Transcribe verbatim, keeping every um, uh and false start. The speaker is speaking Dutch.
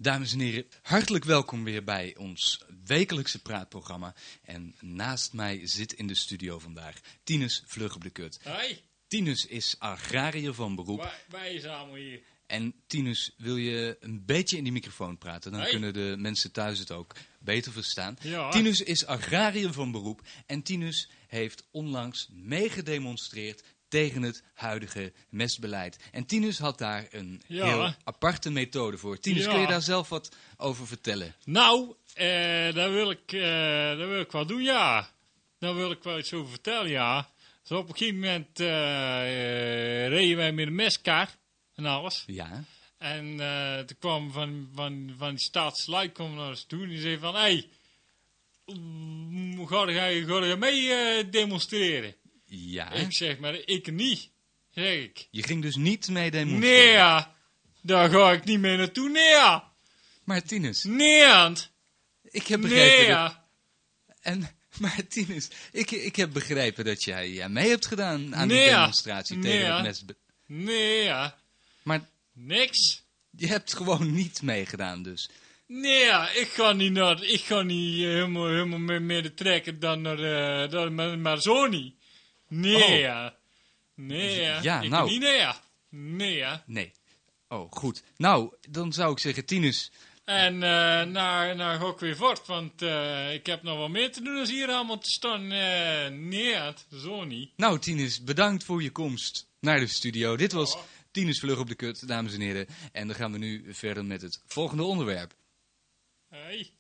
Dames en heren, hartelijk welkom weer bij ons wekelijkse praatprogramma. En naast mij zit in de studio vandaag Tinus Vlug op de Kut. Hoi. Tinus is agrariër van beroep. Wij, wij zijn allemaal hier. En Tinus, wil je een beetje in die microfoon praten? Dan Hoi. kunnen de mensen thuis het ook beter verstaan. Ja. Tinus is agrariër van beroep. En Tinus heeft onlangs meegedemonstreerd tegen het huidige mestbeleid. En Tinus had daar een Ja. heel aparte methode voor. Tinus, Ja. kun je daar zelf wat over vertellen? Nou, eh, daar, wil ik, eh, daar wil ik wel doen, ja. Daar wil ik wel iets over vertellen, ja. Zo op een gegeven moment eh, eh, reden wij met een meskar en alles. Ja. En eh, toen kwam van, van, van die staatsluid kwam naar ons toe en die zei van... Hé, hey, ga je ga je mee eh, demonstreren? Ja. Ik zeg, maar ik niet, zeg ik. Je ging dus niet mee demonstreren. Nee, ja. Daar ga ik niet mee naartoe, nee, ja. Maar Tinus, Nee, Ant. ik heb Nee, begrepen... dat- ja. En, maar Tinus, ik, ik heb begrepen dat jij ja, mee hebt gedaan aan Nee, die ja. demonstratie Nee, tegen ja. het mestbe... Nee, ja. Maar Niks. je hebt gewoon niet meegedaan dus. Nee, ja. Ik ga niet naar... Ik ga niet eh, helemaal, helemaal mee, mee de trekken dan naar... eh, dan, maar, maar zo niet. Nee, Oh. ja. Nee, ja. Ja, ik nou. Niet, nee, ja. Nee, ja. Nee. Oh, goed. Nou, dan zou ik zeggen, Tinus... En uh, nou, nou ga ik weer voort, want uh, ik heb nog wel meer te doen als hier allemaal te staan. Uh, nee, ja, zo niet. Nou, Tinus, bedankt voor je komst naar de studio. Dit was Oh. Tinus Vlug op de Kut, dames en heren. En dan gaan we nu verder met het volgende onderwerp. Hey.